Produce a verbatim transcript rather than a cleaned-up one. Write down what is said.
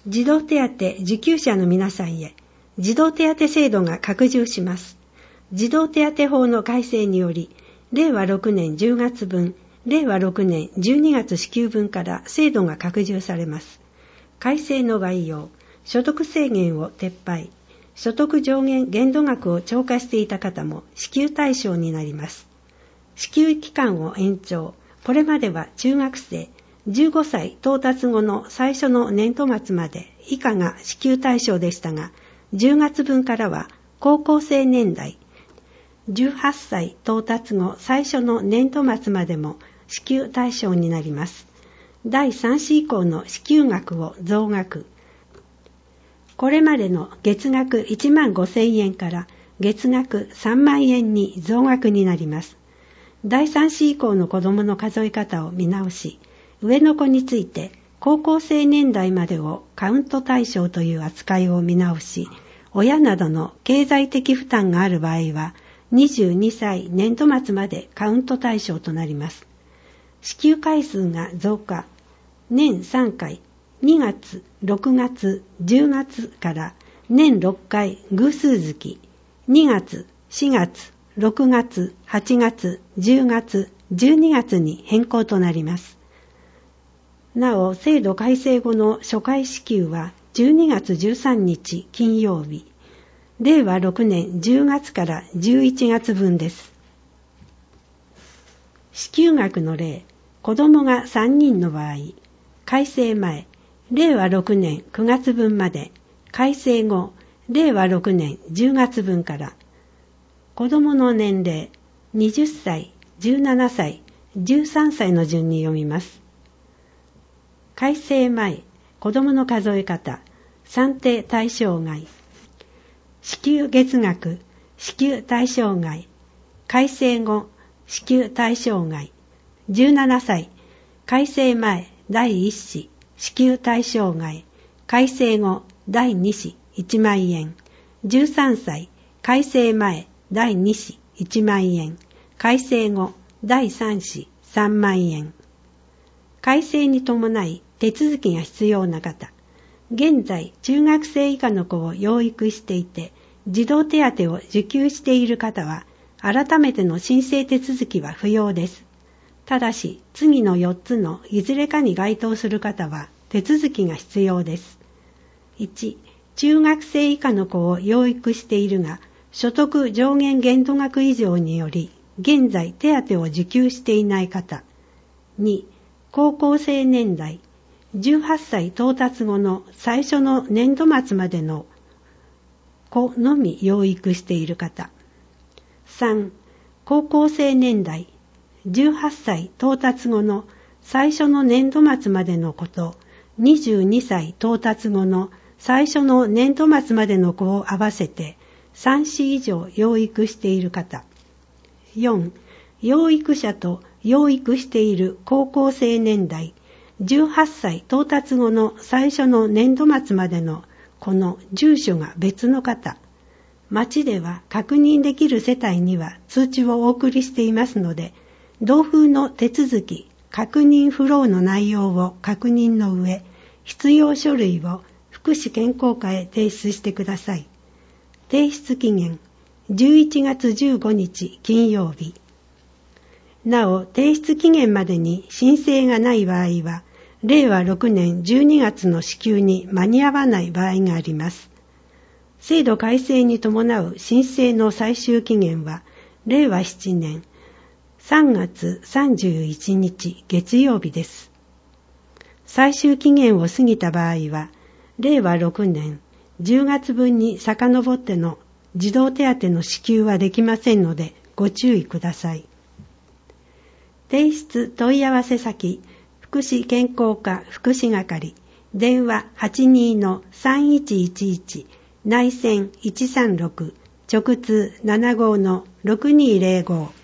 児童手当受給者の皆さんへ、児童手当制度が拡充します。児童手当法の改正により、れいわろくねんじゅうがつぶん、れいわろくねんじゅうにがつ支給分から制度が拡充されます。改正の概要、所得制限を撤廃、所得上限限度額を超過していた方も支給対象になります。支給期間を延長、これまでは中学生、じゅうごさい到達後の最初の年度末まで以下が支給対象でしたが、じゅうがつぶんからは高校生年代、じゅうはっさい到達後最初の年度末までも支給対象になります。だいさん子以降の支給額を増額。これまでの月額いちまんごせんえんから月額さんまんえんに増額になります。だいさん子以降の子どもの数え方を見直し、上の子について高校生年代までをカウント対象という扱いを見直し、親などの経済的負担がある場合は、にじゅうにさい年度末までカウント対象となります。支給回数が増加。年さんかい、にがつ、ろくがつ、じゅうがつから年ろっかい偶数月、にがつ、しがつ、ろくがつ、はちがつ、じゅうがつ、じゅうにがつに変更となります。なお、制度改正後の初回支給はじゅうにがつじゅうさんにち金曜日、れいわろくねんじゅうがつからじゅういちがつぶんです。支給額の例、子どもがさんにんの場合、改正前、れいわろくねんくがつぶんまで、改正後、れいわろくねんじゅうがつぶんから、子どもの年齢、はたち、じゅうななさい、じゅうさんさいの順に読みます。改正前、子どもの数え方、算定対象外、支給月額、支給対象外、改正後、支給対象外、じゅうななさい、改正前だいいっ子、支給対象外、改正後だいに子いちまんえん、じゅうさんさい、改正前だいに子いちまんえん、改正後だいさん子さんまんえん。改正に伴い手続きが必要な方、現在中学生以下の子を養育していて、児童手当を受給している方は、改めての申請手続きは不要です。ただし、次のよっつのいずれかに該当する方は手続きが必要です。いち、中学生以下の子を養育しているが、所得上限限度額以上により、現在手当を受給していない方。に、高校生年代、じゅうはっさい到達後の最初の年度末までの子のみ養育している方。さん、高校生年代、じゅうはっさい到達後の最初の年度末までの子と、にじゅうにさい到達後の最初の年度末までの子を合わせてさん子以上養育している方。よん、養育者と養育している高校生年代、じゅうはっさい到達後の最初の年度末までのこの住所が別の方。町では確認できる世帯には通知をお送りしていますので、同封の手続き、確認不老の内容を確認の上、必要書類を福祉健康課へ提出してください。提出期限、じゅういちがつじゅうごにち金曜日。なお、提出期限までに申請がない場合は、れいわろくねんじゅうにがつの支給に間に合わない場合があります。制度改正に伴う申請の最終期限は、れいわななねんさんがつさんじゅういちにち月曜日です。最終期限を過ぎた場合は、れいわろくねんじゅうがつぶんに遡っての児童手当の支給はできませんので、ご注意ください。提出問い合わせ先、福祉健康課福祉係、電話 はちにーのさんいちいちいち、内線いちさんろく、直通 ななごーのろくにーぜろご。